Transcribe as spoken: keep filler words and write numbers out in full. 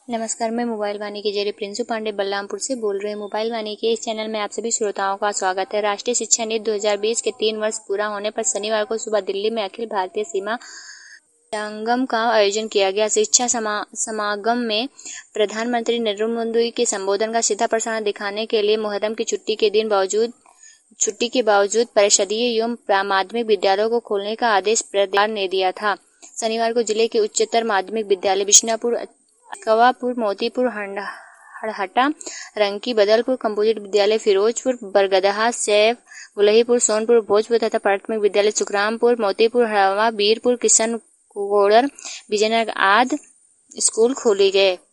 नमस्कार, मैं मोबाइल वाणी के जरिए प्रिंसू पांडे बलरामपुर से बोल रहे हैं। मोबाइल वाणी के इस चैनल में आप सभी श्रोताओं का स्वागत है। राष्ट्रीय शिक्षा नीति दो हज़ार बीस के तीन वर्ष पूरा होने पर शनिवार को सुबह दिल्ली में अखिल भारतीय सीमा संगम का आयोजन किया गया। शिक्षा समा, समागम में प्रधानमंत्री नरेंद्र मोदी के संबोधन का सीधा प्रसारण दिखाने के लिए मुहर्रम की छुट्टी के दिन बावजूद छुट्टी के बावजूद परिषदीय एवं माध्यमिक विद्यालयों को खोलने का आदेश सरकार ने दिया था। शनिवार को जिले के उच्चतर माध्यमिक विद्यालय बिशनापुर, कवापुर, मोतीपुर, हड़हटा, रंकी, बदलपुर, कंपोजिट विद्यालय फिरोजपुर, बरगदहा, सैफ, गुलहीपुर, सोनपुर, भोजपुर तथा प्राथमिक विद्यालय सुखरामपुर, मोतीपुर, हड़वा, बीरपुर, किशन कोड़र, विजयनगर आदि स्कूल खोले गए।